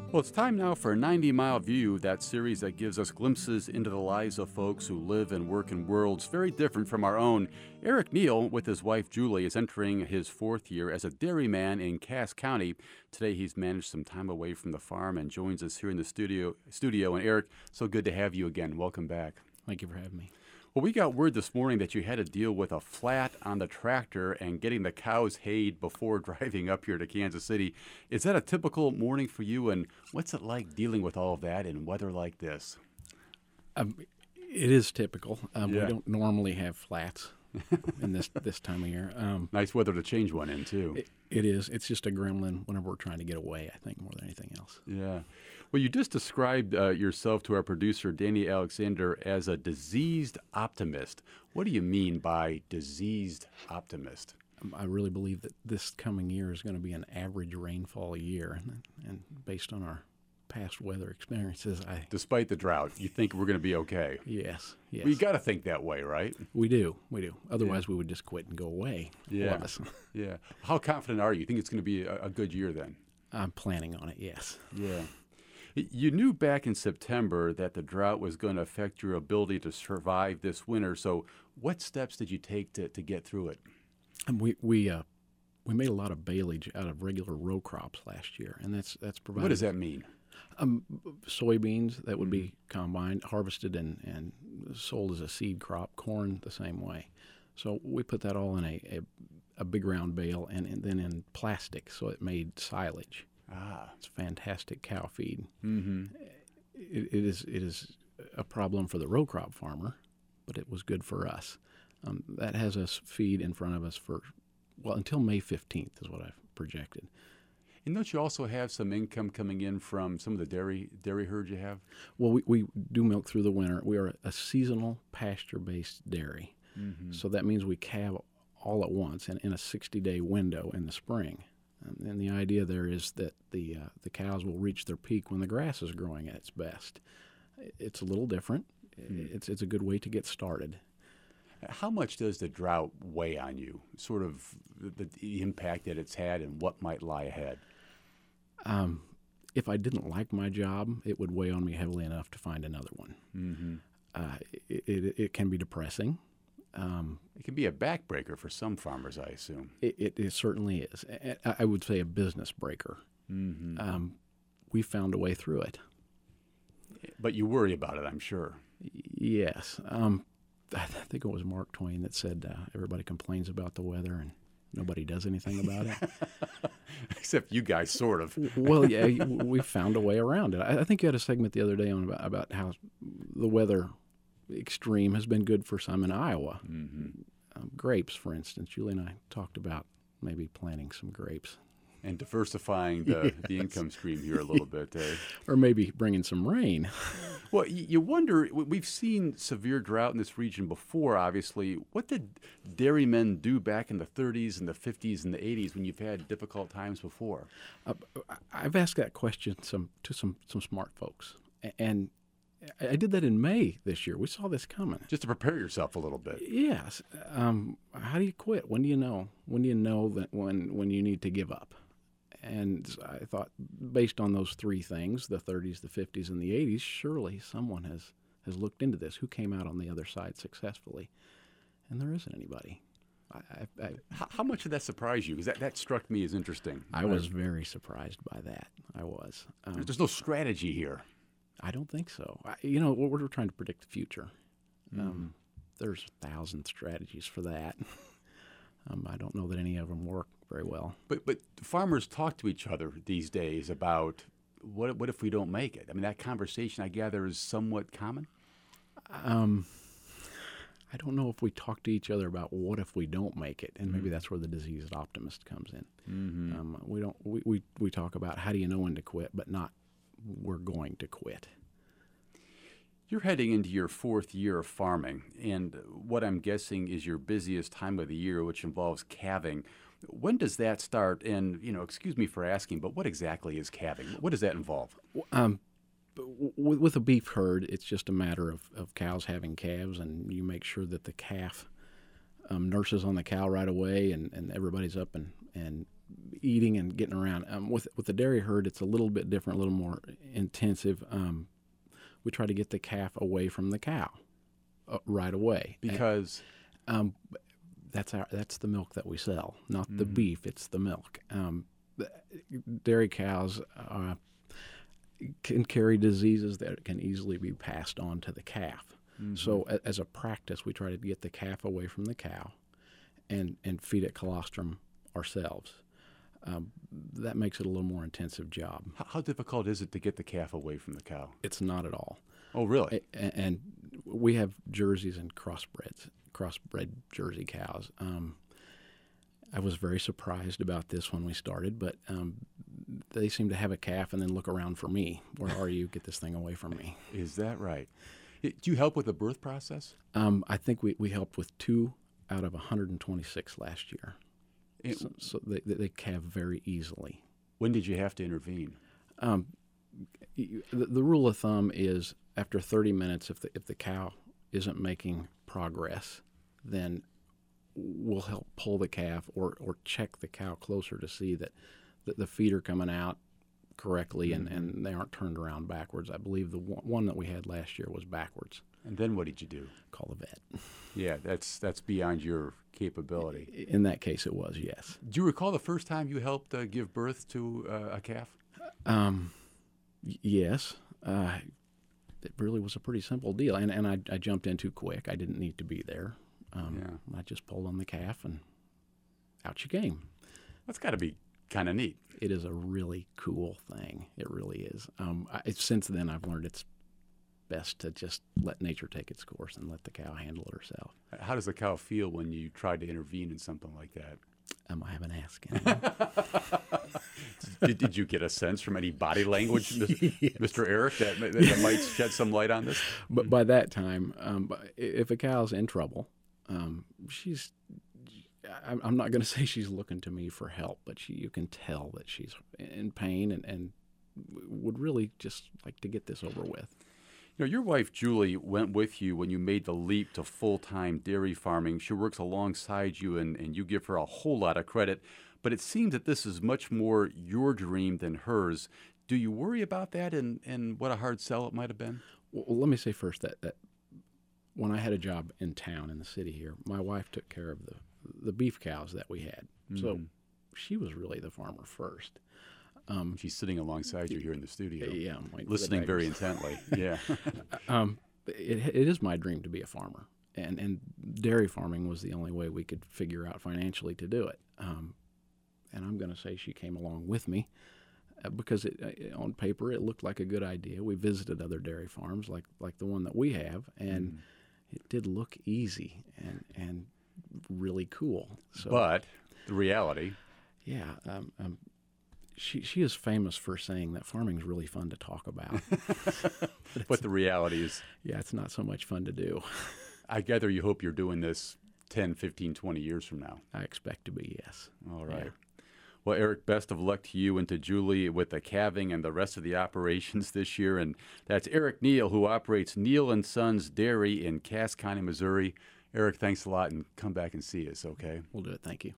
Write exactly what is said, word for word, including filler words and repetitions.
Well, it's time now for ninety Mile View, that series that gives us glimpses into the lives of folks who live and work in worlds very different from our own. Eric Neal, with his wife Julie, is entering his fourth year as a dairyman in Cass County. Today, he's managed some time away from the farm and joins us here in the studio. Studio. And Eric, so good to have you again. Welcome back. Thank you for having me. Well, we got word this morning that you had to deal with a flat on the tractor and getting the cows hayed before driving up here to Kansas City. Is that a typical morning for you, and what's it like dealing with all of that in weather like this? Um, it is typical. Um, Yeah. We don't normally have flats in this this time of year. Um, Nice weather to change one in, too. it, it is. It's just a gremlin whenever we're trying to get away, I think, more than anything else. Yeah. Well, you just described uh, yourself to our producer, Danny Alexander, as a diseased optimist. What do you mean by diseased optimist? Um, I really believe that this coming year is going to be an average rainfall year, and, and based on our past weather experiences, I Despite the drought, you think we're going to be okay. yes, yes, We got to think that way, right? we do, we do. Otherwise, we would just quit and go away. all Yeah. of us. Yeah. How confident are you? You think it's going to be a, a good year then? I'm planning on it. Yes. Yeah. You knew back in September that the drought was going to affect your ability to survive this winter. So, what steps did you take to, to get through it? And we we uh, we made a lot of baleage out of regular row crops last year, and that's that's provided. What does that mean? Um, soybeans that would be combined, harvested, and, and sold as a seed crop. Corn the same way. So we put that all in a, a, a big round bale, and, and then in plastic, so it made silage. Ah. It's fantastic cow feed. Mm-hmm. It, it is it is a problem for the row crop farmer, but it was good for us. Um, that has us feed in front of us for, well, until May fifteenth is what I've projected. And don't you also have some income coming in from some of the dairy dairy herds you have? Well, we, we do milk through the winter. We are a seasonal pasture-based dairy. Mm-hmm. So that means we calve all at once and in a sixty-day window in the spring. And, and the idea there is that the uh, the cows will reach their peak when the grass is growing at its best. It's a little different. Mm. It's it's a good way to get started. How much does the drought weigh on you? Sort of the, the impact that it's had and what might lie ahead? Um, if I didn't like my job, it would weigh on me heavily enough to find another one. Mm-hmm. Uh, it, it, it can be depressing. Um, It can be a backbreaker for some farmers, I assume. it, it, it certainly is. I, I would say a business breaker. Mm-hmm. Um, we found a way through it. But you worry about it, I'm sure. Yes. Um, I th- think it was Mark Twain that said uh, everybody complains about the weather and nobody does anything about it. Except you guys, sort of. Well, yeah, we found a way around it. I, I think you had a segment the other day on about, about how the weather extreme has been good for some in Iowa. Mm-hmm. Um, grapes, for instance. Julie and I talked about maybe planting some grapes. And diversifying the, the income stream here a little bit. Eh? Or maybe bringing some rain. Well, y- you wonder, w- we've seen severe drought in this region before, obviously. What did dairymen do back in the thirties and the fifties and the eighties when you've had difficult times before? Uh, I've asked that question some to some, some smart folks. A- And I I did that in May this year. We saw this coming. Just to prepare yourself a little bit. Yes. Um, how do you quit? When do you know? When do you know that when, when you need to give up? And I thought, based on those three things, the thirties, the fifties, and the eighties, surely someone has, has looked into this. Who came out on the other side successfully? And there isn't anybody. I, I, I, How, how much did that surprise you? Because that, that struck me as interesting. I was very surprised by that. I was. Um, There's no strategy here. I don't think so. I, you know, we're, we're trying to predict the future. Um, there's a thousand strategies for that. um, I don't know that any of them work very well. But but farmers talk to each other these days about what what if we don't make it? I mean, that conversation, I gather, is somewhat common. Um, I don't know if we talk to each other about what if we don't make it, and maybe that's where the diseased optimist comes in. Mm-hmm. Um, we don't. We, we we talk about how do you know when to quit, but not we're going to quit. You're heading into your fourth year of farming, and what I'm guessing is your busiest time of the year, which involves calving. When does that start? And, you know, excuse me for asking, but what exactly is calving? What does that involve? Um, with, with a beef herd, it's just a matter of, of cows having calves, and you make sure that the calf um, nurses on the cow right away, and, and everybody's up and, and eating and getting around. Um, with with the dairy herd, it's a little bit different, a little more intensive. Um, we try to get the calf away from the cow uh, right away Because and, um, that's our that's the milk that we sell, not the Mhm. beef. It's the milk. Um, the- dairy cows uh, can carry diseases that can easily be passed on to the calf. Mhm. So a, as a practice, we try to get the calf away from the cow and, and feed it colostrum ourselves. Um, that makes it a little more intensive job. how, how difficult is it to get the calf away from the cow? It's not at all. Oh, really? A- and we have Jerseys and crossbreds, crossbred Jersey cows. Um, I was very surprised about this when we started, but um, they seem to have a calf and then look around for me. Where are you? Get this thing away from me. Is that right? I- Do you help with the birth process? Um, I think we, we helped with two out of one hundred twenty-six last year. It- So, so they, they they calve very easily. when did you have to intervene? Um, you- the, the rule of thumb is after thirty minutes, if the, if the cow isn't making progress, then we'll help pull the calf or, or check the cow closer to see that the, the feet are coming out correctly and, and they aren't turned around backwards. I believe the one, one that we had last year was backwards. And then what did you do? Call the vet. Yeah, that's that's beyond your capability. In that case, it was, yes. Do you recall the first time you helped uh, give birth to uh, a calf? Um, y- yes. Uh, it really was a pretty simple deal. And, and I, I jumped in too quick. I didn't need to be there. Um, Yeah. I just pulled on the calf and out you came. That's got to be kind of neat. It is a really cool thing. It really is. Um, I, it's, since then, I've learned it's best to just let nature take its course and let the cow handle it herself. How does the cow feel when you tried to intervene in something like that? Um, I haven't asked anyone. did, did you get a sense from any body language, Mister Eric, that, that, that might shed some light on this? But by that time, um, if a cow's in trouble, um, she's. I'm I'm not going to say she's looking to me for help, but she, you can tell that she's in pain and, and would really just like to get this over with. You know, your wife, Julie, went with you when you made the leap to full-time dairy farming. She works alongside you, and, and you give her a whole lot of credit. But it seems that this is much more your dream than hers. Do you worry about that and, and what a hard sell it might have been? Well, let me say first that, that when I had a job in town, in the city here, my wife took care of the, the beef cows that we had. So Mhm. she was really the farmer first. Um, She's sitting alongside you here in the studio, yeah, I'm waiting for the listening very babies. intently. Yeah. Um, it, it is my dream to be a farmer, and, and dairy farming was the only way we could figure out financially to do it. Um, and I'm going to say she came along with me uh, because it, uh, on paper it looked like a good idea. We visited other dairy farms like like the one that we have, and Mm. it did look easy and and really cool. So, But the reality, yeah. Um, um, she she is famous for saying that farming is really fun to talk about. but the reality is, Yeah, it's not so much fun to do. I gather you hope you're doing this ten, fifteen, twenty years from now. I expect to be, yes. All Yeah. right. Well, Eric, best of luck to you and to Julie with the calving and the rest of the operations this year. And that's Eric Neal, who operates Neal and Sons Dairy in Cass County, Missouri. Eric, thanks a lot, and come back and see us, okay? We'll do it. Thank you.